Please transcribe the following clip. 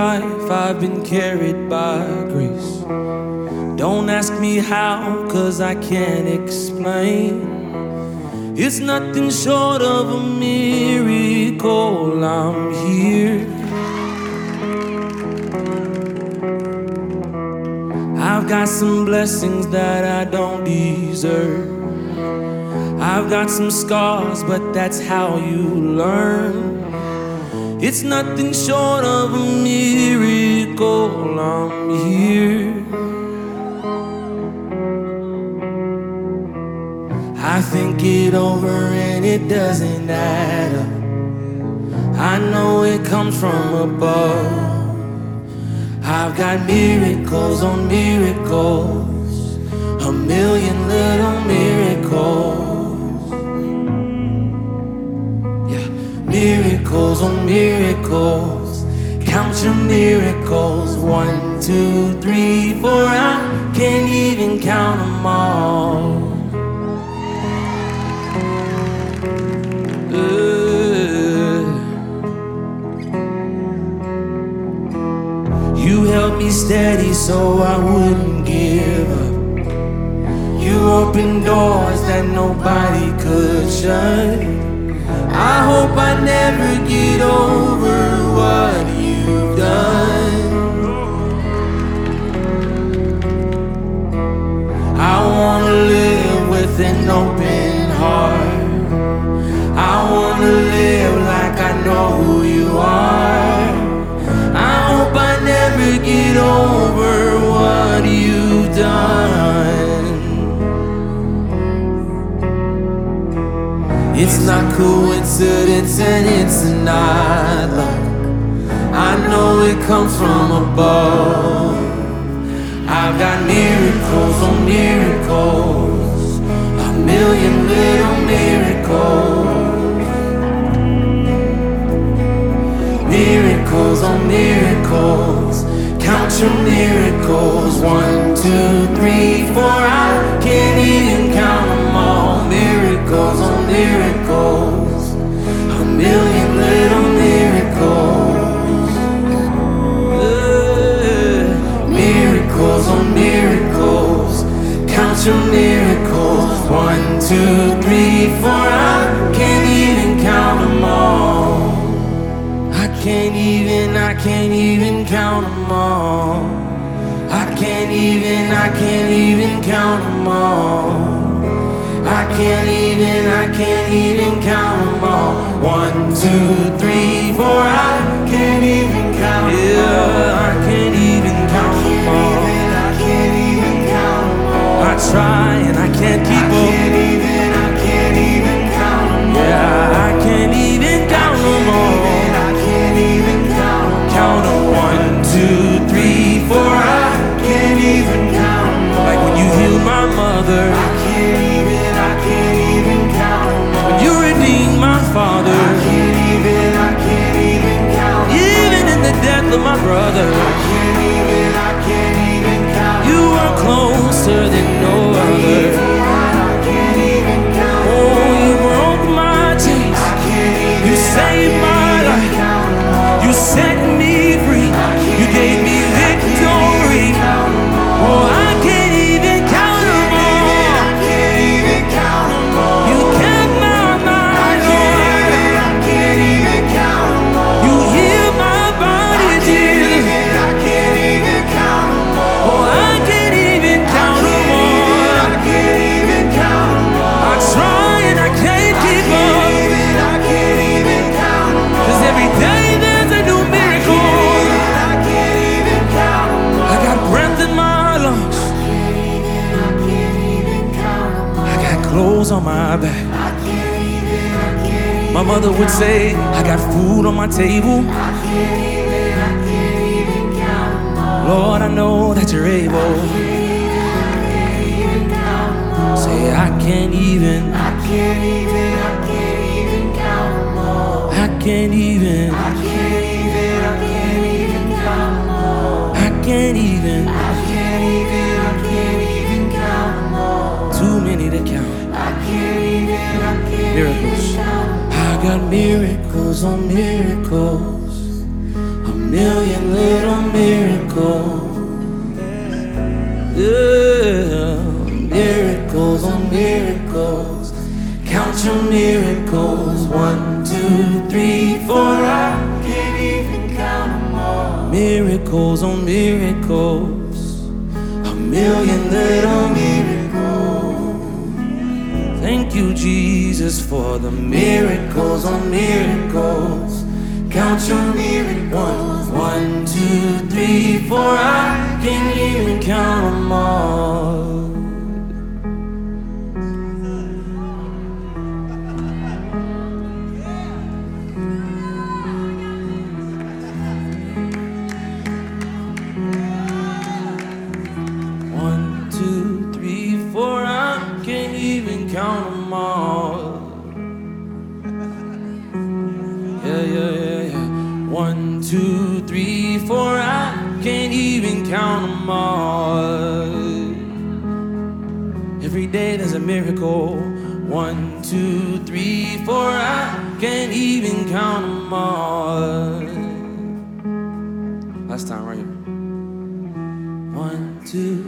life I've been carried by grace. Don't ask me how, 'cause I can't explain. It's nothing short of a miracle I'm here. I've got some blessings that I don't deserve. I've got some scars, but that's how you learn. It's nothing short of a miracle I'm here. I think it over and it doesn't add up. I know it comes from above. I've got miracles on miracles, a million little miracles. Yeah, miracles on miracles. Count your miracles, 1, 2, 3, 4. I can't even count them all. You held me steady so I wouldn't give up. You opened doors that nobody could shut. I hope I never get over what you've done. I wanna live with an open heart. I wanna live like I know who you are. I hope I never get over what you've done. It's not coincidence and it's not luck. I know it comes from above. I've got miracles on miracles, a million little miracles. Miracles on miracles, count your miracles, 1, 2, 3, 4. I can't even count them all. Miracles on miracles, a million little miracles. Miracles on miracles, count your miracles, 1, 2, 3, 4. I can't even count them all. I can't even count them all. I can't even count them all. I can't even count them all. 1, 2, 3, 4. I can't even count them all. Yeah, I can't even count them all. I can't even count them all. I try and I can't keep up. I can't even count them all. Yeah, I can't even count them all. Count them 1, 2, 3, 4. I can't even count them all. Like when you healed my mother. I can't even count them all. When you redeemed my father. I can't even count them all. Even in the death of my brother. I can't even count them all. You are closer than no other. I can't even count them all. Oh, you broke my chains. You saved my life. You set me free. You gave me victory. Oh, I can't even count them all. You kept my mind, Lord. I can't even count them all. You healed my body, Jesus. I can't even count them all. Oh, I can't even count them all. I can't even count them all. I try and I can't keep up. I can't even count them all. 'Cause every day there's a new miracle. I can't even count them all. I got breath in my lungs. I can't even count them all. I got clothes on my back. I can't even my mother would say, I got food on my table. I can't even count them all. Lord, I know that you're able. I can't even count them all. Say, I can't even count them all. I can't even count them all. I can't even count them all. Too many to count. Miracles. I got miracles on miracles, a million little miracles. Yeah, miracles on miracles. Count your miracles. 1, 2, 3, 4. I can't even count them all. Miracles on miracles. A million little miracles. Thank you, Jesus, for the miracles on miracles. Count your miracles. 1, 2, 3, 4. I can't even count them all. Count them all. Yeah. 1, 2, 3, 4. I can't even count them all. Every day there's a miracle. 1, 2, 3, 4. I can't even count them all. Last time, right here. 1, 2.